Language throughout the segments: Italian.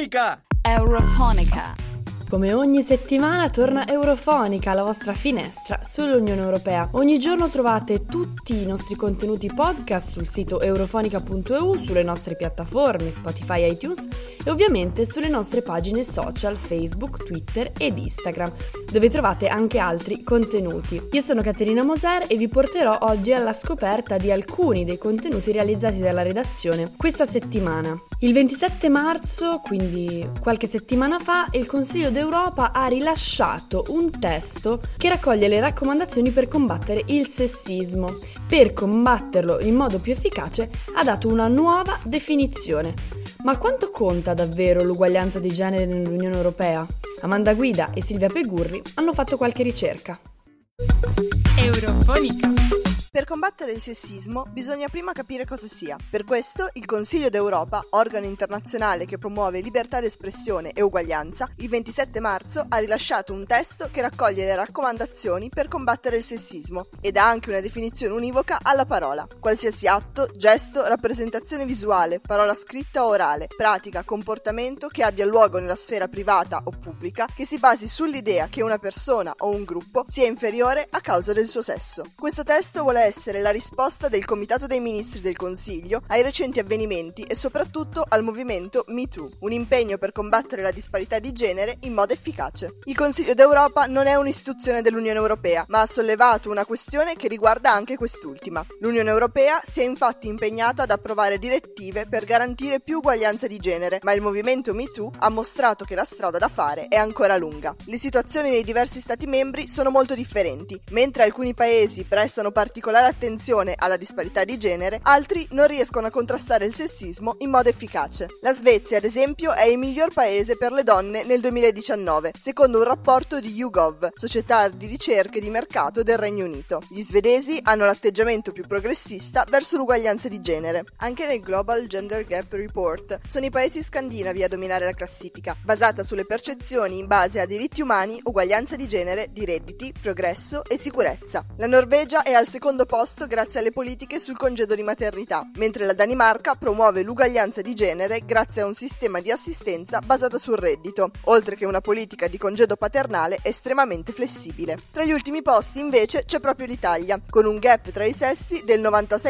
Eurofonica! Eurofonica. Come ogni settimana torna Eurofonica, la vostra finestra sull'Unione Europea. Ogni giorno trovate tutti i nostri contenuti podcast sul sito eurofonica.eu, sulle nostre piattaforme Spotify e iTunes e ovviamente sulle nostre pagine social Facebook, Twitter ed Instagram, dove trovate anche altri contenuti. Io sono Caterina Moser e vi porterò oggi alla scoperta di alcuni dei contenuti realizzati dalla redazione questa settimana. Il 27 marzo, quindi qualche settimana fa, il Consiglio d'Europa ha rilasciato un testo che raccoglie le raccomandazioni per combattere il sessismo. Per combatterlo in modo più efficace ha dato una nuova definizione. Ma quanto conta davvero l'uguaglianza di genere nell'Unione Europea? Amanda Guida e Silvia Pegurri hanno fatto qualche ricerca. Eurofonica. Per combattere il sessismo bisogna prima capire cosa sia. Per questo il Consiglio d'Europa, organo internazionale che promuove libertà d'espressione e uguaglianza, il 27 marzo ha rilasciato un testo che raccoglie le raccomandazioni per combattere il sessismo e dà anche una definizione univoca alla parola. Qualsiasi atto, gesto, rappresentazione visuale, parola scritta o orale, pratica, comportamento che abbia luogo nella sfera privata o pubblica che si basi sull'idea che una persona o un gruppo sia inferiore a causa del suo sesso. Questo testo vuole essere la risposta del Comitato dei Ministri del Consiglio ai recenti avvenimenti e soprattutto al movimento MeToo, un impegno per combattere la disparità di genere in modo efficace. Il Consiglio d'Europa non è un'istituzione dell'Unione Europea, ma ha sollevato una questione che riguarda anche quest'ultima. L'Unione Europea si è infatti impegnata ad approvare direttive per garantire più uguaglianza di genere, ma il movimento MeToo ha mostrato che la strada da fare è ancora lunga. Le situazioni nei diversi Stati membri sono molto differenti. Mentre alcuni paesi prestano particolare attenzione alla disparità di genere, altri non riescono a contrastare il sessismo in modo efficace. La Svezia, ad esempio, è il miglior paese per le donne nel 2019, secondo un rapporto di YouGov, società di ricerche di mercato del Regno Unito. Gli svedesi hanno l'atteggiamento più progressista verso l'uguaglianza di genere. Anche nel Global Gender Gap Report sono i paesi scandinavi a dominare la classifica, basata sulle percezioni in base a diritti umani, uguaglianza di genere, di redditi, progresso e sicurezza. La Norvegia è al secondo posto grazie alle politiche sul congedo di maternità, mentre la Danimarca promuove l'uguaglianza di genere grazie a un sistema di assistenza basato sul reddito, oltre che una politica di congedo paternale estremamente flessibile. Tra gli ultimi posti invece c'è proprio l'Italia, con un gap tra i sessi del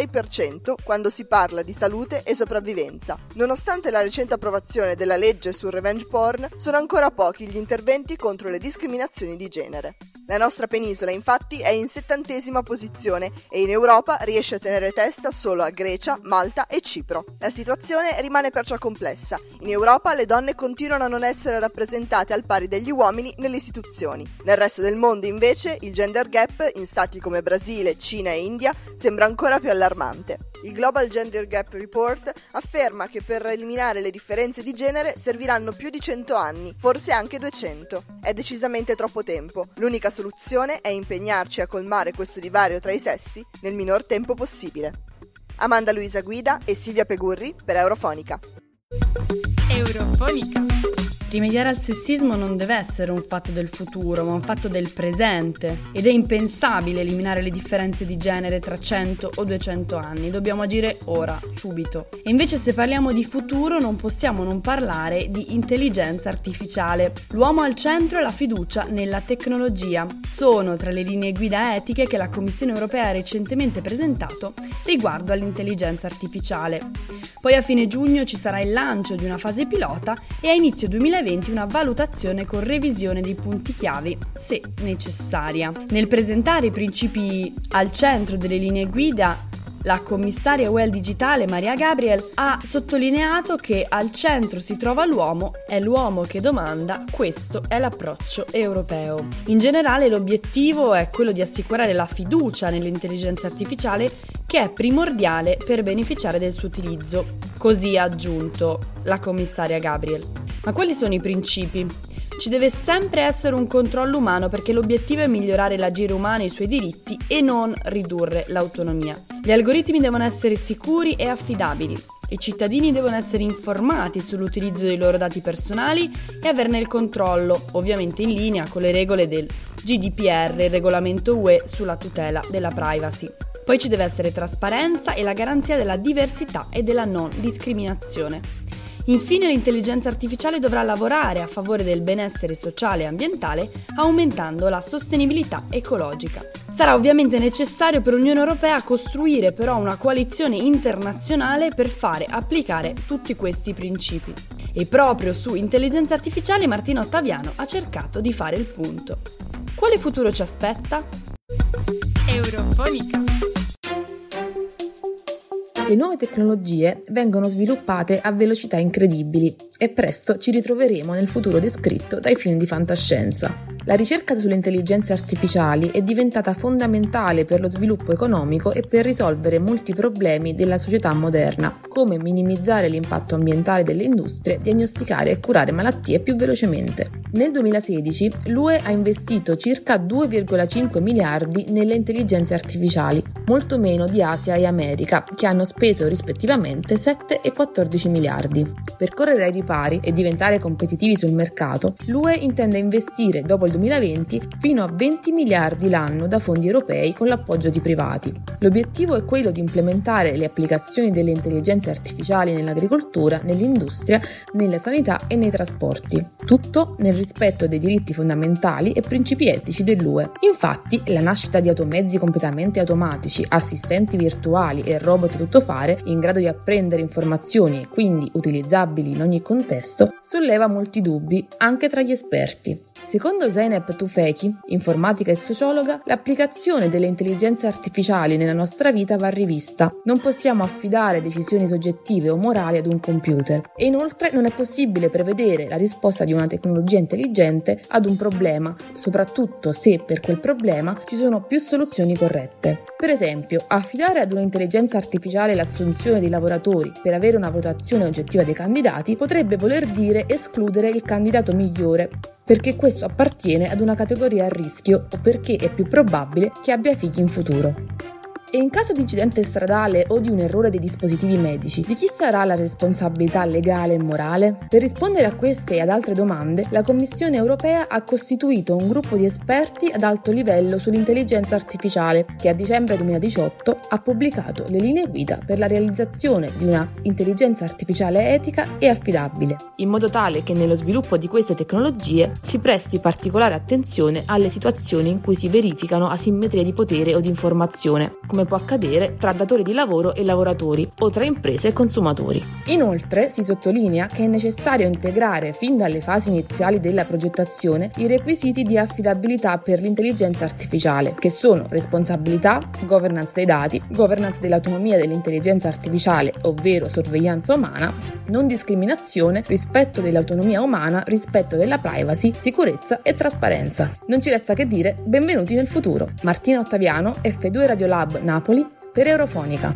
96% quando si parla di salute e sopravvivenza. Nonostante la recente approvazione della legge sul revenge porn, sono ancora pochi gli interventi contro le discriminazioni di genere. La nostra penisola infatti è in 70ª posizione e in Europa riesce a tenere testa solo a Grecia, Malta e Cipro. La situazione rimane perciò complessa. In Europa le donne continuano a non essere rappresentate al pari degli uomini nelle istituzioni. Nel resto del mondo invece il gender gap in stati come Brasile, Cina e India sembra ancora più allarmante. Il Global Gender Gap Report afferma che per eliminare le differenze di genere serviranno più di 100 anni, forse anche 200. È decisamente troppo tempo. L'unica soluzione è impegnarci a colmare questo divario tra i sessi nel minor tempo possibile. Amanda Luisa Guida e Silvia Pegurri per Eurofonica. Eurofonica. Rimediare al sessismo non deve essere un fatto del futuro, ma un fatto del presente. Ed è impensabile eliminare le differenze di genere tra 100 o 200 anni. Dobbiamo agire ora, subito. E invece se parliamo di futuro non possiamo non parlare di intelligenza artificiale. L'uomo al centro e la fiducia nella tecnologia sono tra le linee guida etiche che la Commissione Europea ha recentemente presentato riguardo all'intelligenza artificiale. Poi a fine giugno ci sarà il lancio di una fase pilota e a inizio 2020 una valutazione con revisione dei punti chiavi, se necessaria. Nel presentare i principi al centro delle linee guida, la commissaria UE al digitale Maria Gabriel ha sottolineato che al centro si trova l'uomo, è l'uomo che domanda, questo è l'approccio europeo. In generale l'obiettivo è quello di assicurare la fiducia nell'intelligenza artificiale che è primordiale per beneficiare del suo utilizzo. Così ha aggiunto la commissaria Gabriel. Ma quali sono i principi? Ci deve sempre essere un controllo umano perché l'obiettivo è migliorare l'agire umano e i suoi diritti e non ridurre l'autonomia. Gli algoritmi devono essere sicuri e affidabili. I cittadini devono essere informati sull'utilizzo dei loro dati personali e averne il controllo, ovviamente in linea con le regole del GDPR, il regolamento UE sulla tutela della privacy. Poi ci deve essere trasparenza e la garanzia della diversità e della non discriminazione. Infine, l'intelligenza artificiale dovrà lavorare a favore del benessere sociale e ambientale, aumentando la sostenibilità ecologica. Sarà ovviamente necessario per l'Unione Europea costruire però una coalizione internazionale per fare applicare tutti questi principi. E proprio su intelligenza artificiale Martina Ottaviano ha cercato di fare il punto. Quale futuro ci aspetta? Eurofonica. Le nuove tecnologie vengono sviluppate a velocità incredibili e presto ci ritroveremo nel futuro descritto dai film di fantascienza. La ricerca sulle intelligenze artificiali è diventata fondamentale per lo sviluppo economico e per risolvere molti problemi della società moderna, come minimizzare l'impatto ambientale delle industrie, diagnosticare e curare malattie più velocemente. Nel 2016 l'UE ha investito circa 2,5 miliardi nelle intelligenze artificiali, molto meno di Asia e America, che hanno speso rispettivamente 7 e 14 miliardi. Per correre ai ripari e diventare competitivi sul mercato, l'UE intende investire dopo il 2020 fino a 20 miliardi l'anno da fondi europei con l'appoggio di privati. L'obiettivo è quello di implementare le applicazioni delle intelligenze artificiali nell'agricoltura, nell'industria, nella sanità e nei trasporti. Tutto nel rispetto dei diritti fondamentali e principi etici dell'UE. Infatti, la nascita di automezzi completamente automatici, assistenti virtuali e robot tuttofare in grado di apprendere informazioni e quindi utilizzabili in ogni contesto, solleva molti dubbi anche tra gli esperti. Secondo Zeynep Tufekci, informatica e sociologa, l'applicazione delle intelligenze artificiali nella nostra vita va rivista. Non possiamo affidare decisioni soggettive o morali ad un computer e inoltre non è possibile prevedere la risposta di una tecnologia intelligente ad un problema, soprattutto se per quel problema ci sono più soluzioni corrette. Per esempio, affidare ad un'intelligenza artificiale l'assunzione dei lavoratori per avere una votazione oggettiva dei candidati potrebbe voler dire escludere il candidato migliore, perché questo appartiene ad una categoria a rischio o perché è più probabile che abbia figli in futuro. E in caso di incidente stradale o di un errore dei dispositivi medici, di chi sarà la responsabilità legale e morale? Per rispondere a queste e ad altre domande, la Commissione europea ha costituito un gruppo di esperti ad alto livello sull'intelligenza artificiale che a dicembre 2018 ha pubblicato le linee guida per la realizzazione di una intelligenza artificiale etica e affidabile, in modo tale che nello sviluppo di queste tecnologie si presti particolare attenzione alle situazioni in cui si verificano asimmetrie di potere o di informazione, come può accadere tra datori di lavoro e lavoratori o tra imprese e consumatori. Inoltre si sottolinea che è necessario integrare fin dalle fasi iniziali della progettazione i requisiti di affidabilità per l'intelligenza artificiale, che sono responsabilità, governance dei dati, governance dell'autonomia dell'intelligenza artificiale, ovvero sorveglianza umana, non discriminazione, rispetto dell'autonomia umana, rispetto della privacy, sicurezza e trasparenza. Non ci resta che dire benvenuti nel futuro. Martina Ottaviano, F2 Radiolab Napoli per Eurofonica.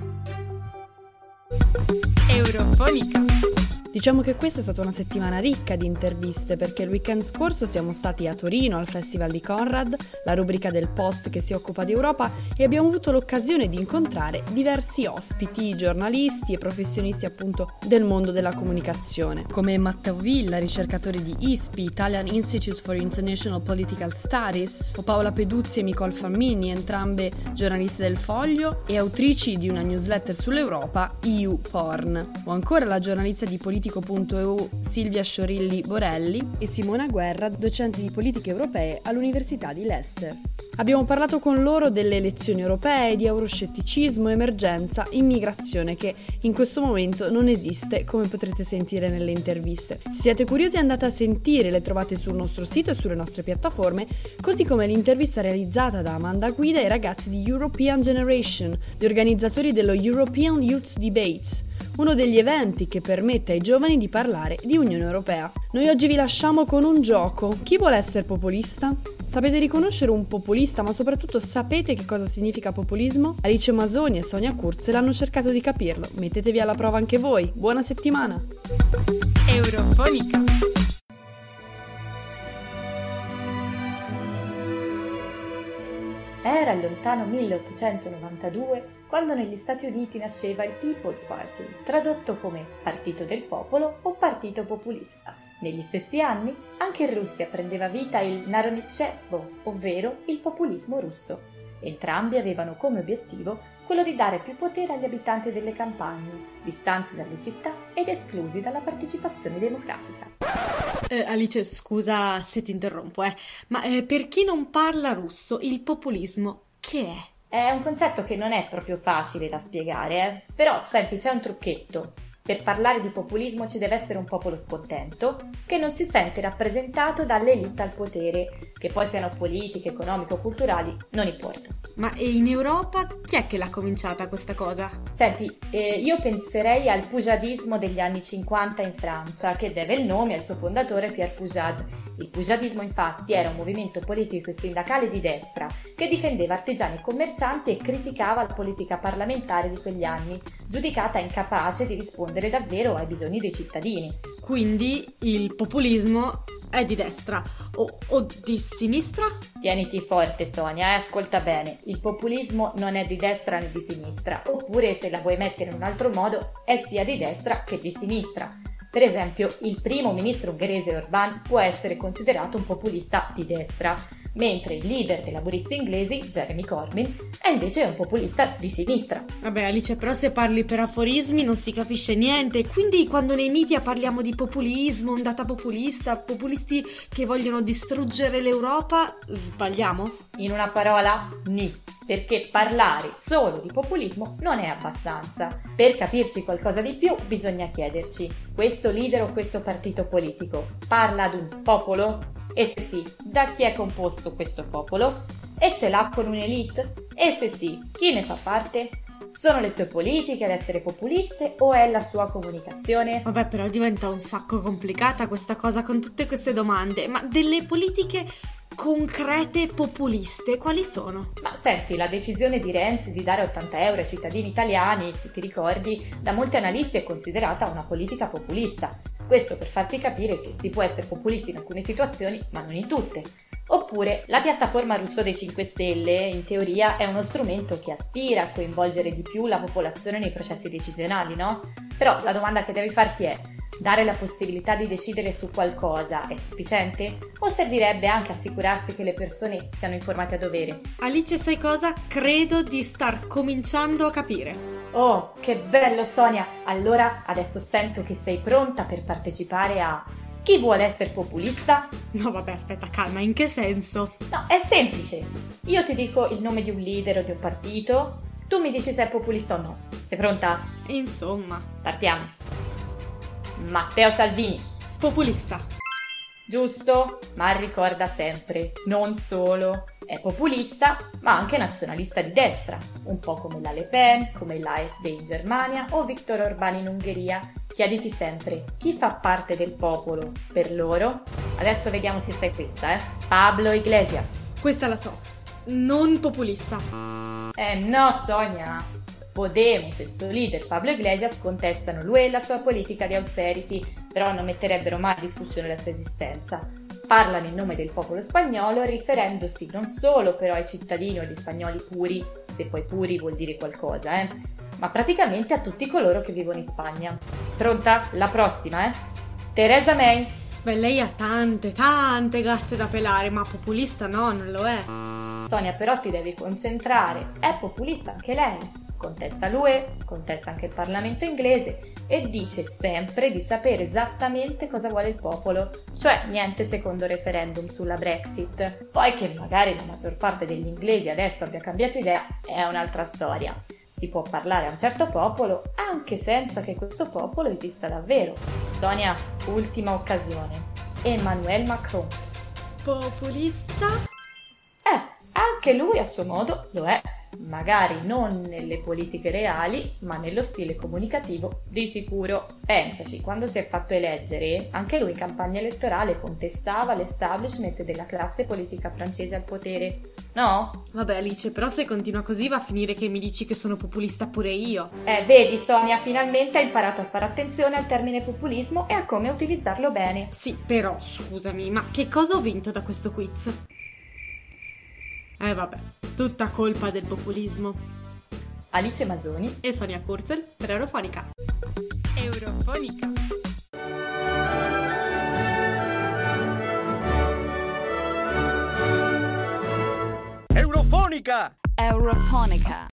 Eurofonica. Diciamo che questa è stata una settimana ricca di interviste perché il weekend scorso siamo stati a Torino al Festival di Conrad, la rubrica del Post che si occupa di Europa, e abbiamo avuto l'occasione di incontrare diversi ospiti, giornalisti e professionisti appunto del mondo della comunicazione, come Matteo Villa, ricercatore di ISPI, Italian Institute for International Political Studies, o Paola Peduzzi e Nicole Fammini, entrambe giornaliste del Foglio e autrici di una newsletter sull'Europa, EU Porn, o ancora la giornalista di Politico.eu Silvia Sciorilli Borelli e Simona Guerra, docente di politiche europee all'Università di Leicester. Abbiamo parlato con loro delle elezioni europee, di euroscetticismo, emergenza, immigrazione che in questo momento non esiste, come potrete sentire nelle interviste. Se siete curiosi andate a sentire, le trovate sul nostro sito e sulle nostre piattaforme, così come l'intervista realizzata da Amanda Guida ai ragazzi di European Generation, gli organizzatori dello European Youth Debate, uno degli eventi che permette ai giovani di parlare di Unione Europea. Noi oggi vi lasciamo con un gioco. Chi vuole essere populista? Sapete riconoscere un populista, ma soprattutto sapete che cosa significa populismo? Alice Masoni e Sonia Kurzel hanno cercato di capirlo. Mettetevi alla prova anche voi. Buona settimana! Eurofonica. Era il lontano 1892 quando negli Stati Uniti nasceva il People's Party, tradotto come Partito del Popolo o Partito Populista. Negli stessi anni anche in Russia prendeva vita il Narodnitsetstvo, ovvero il populismo russo. Entrambi avevano come obiettivo quello di dare più potere agli abitanti delle campagne, distanti dalle città ed esclusi dalla partecipazione democratica. Alice, scusa se ti interrompo, ma per chi non parla russo, il populismo che è? È un concetto che non è proprio facile da spiegare, però senti, c'è un trucchetto. Per parlare di populismo ci deve essere un popolo scontento che non si sente rappresentato dalle elite al potere, che poi siano politiche, economiche o culturali, non importa. Ma in Europa chi è che l'ha cominciata questa cosa? Senti, io penserei al pujadismo degli anni 50 in Francia, che deve il nome al suo fondatore Pierre Pujade. Il pujadismo infatti era un movimento politico e sindacale di destra che difendeva artigiani e commercianti e criticava la politica parlamentare di quegli anni, giudicata incapace di rispondere davvero ai bisogni dei cittadini. Quindi il populismo è di destra o di sinistra? Tieniti forte, Sonia, ascolta bene. Il populismo non è di destra né di sinistra, oppure se la vuoi mettere in un altro modo è sia di destra che di sinistra. Per esempio, il primo ministro ungherese Orbán può essere considerato un populista di destra, mentre il leader dei laburisti inglesi, Jeremy Corbyn, è invece un populista di sinistra. Vabbè, Alice, però se parli per aforismi non si capisce niente, quindi quando nei media parliamo di populismo, ondata populista, populisti che vogliono distruggere l'Europa, sbagliamo? In una parola, ni. Perché parlare solo di populismo non è abbastanza. Per capirci qualcosa di più bisogna chiederci: questo leader o questo partito politico parla ad un popolo? E se sì, da chi è composto questo popolo? E ce l'ha con un'elite? E se sì, chi ne fa parte? Sono le sue politiche ad essere populiste o è la sua comunicazione? Vabbè, però diventa un sacco complicata questa cosa con tutte queste domande, ma delle politiche concrete populiste quali sono? Ma senti, la decisione di Renzi di dare 80 euro ai cittadini italiani, se ti ricordi, da molti analisti è considerata una politica populista. Questo per farti capire che si può essere populisti in alcune situazioni, ma non in tutte. Oppure, la piattaforma russo dei 5 Stelle, in teoria, è uno strumento che aspira a coinvolgere di più la popolazione nei processi decisionali, no? Però la domanda che devi farti è: dare la possibilità di decidere su qualcosa è sufficiente? O servirebbe anche assicurarsi che le persone siano informate a dovere? Alice, sai cosa? Credo di star cominciando a capire. Oh, che bello, Sonia! Allora adesso sento che sei pronta per partecipare a Chi vuole essere populista? No, vabbè, aspetta, calma, in che senso? No, è semplice. Io ti dico il nome di un leader o di un partito, tu mi dici se è populista o no. Sei pronta? Insomma. Partiamo. Matteo Salvini. Populista. Giusto, ma ricorda sempre, non solo è populista, ma anche nazionalista di destra, un po' come la Le Pen, come l'AfD in Germania o Viktor Orbán in Ungheria. Chiediti sempre, chi fa parte del popolo per loro? Adesso vediamo se sai questa, Pablo Iglesias. Questa la so, non populista. No, Sonia. Podemos e il suo leader Pablo Iglesias contestano lui e la sua politica di austerity, però non metterebbero mai in discussione la sua esistenza. Parlano in nome del popolo spagnolo, riferendosi non solo però ai cittadini o agli spagnoli puri, se poi puri vuol dire qualcosa, ma praticamente a tutti coloro che vivono in Spagna. Pronta? La prossima, Theresa May. Beh, lei ha tante gatte da pelare, ma populista no, non lo è. Sonia, però ti devi concentrare, è populista anche lei. Contesta l'UE, contesta anche il Parlamento inglese e dice sempre di sapere esattamente cosa vuole il popolo, cioè niente secondo referendum sulla Brexit. Poi che magari la maggior parte degli inglesi adesso abbia cambiato idea è un'altra storia. Si può parlare a un certo popolo anche senza che questo popolo esista davvero. Sonia, ultima occasione. Emmanuel Macron. Populista? Anche lui a suo modo lo è. Magari non nelle politiche reali, ma nello stile comunicativo di sicuro. Pensaci, quando si è fatto eleggere, anche lui in campagna elettorale contestava l'establishment della classe politica francese al potere, no? Vabbè, Alice, però se continua così va a finire che mi dici che sono populista pure io. Vedi, Sonia, finalmente hai imparato a fare attenzione al termine populismo e a come utilizzarlo bene. Sì, però, scusami, ma che cosa ho vinto da questo quiz? Vabbè, tutta colpa del populismo. Alice Masoni e Sonia Kurzel per Eurofonica. Eurofonica. Eurofonica! Eurofonica.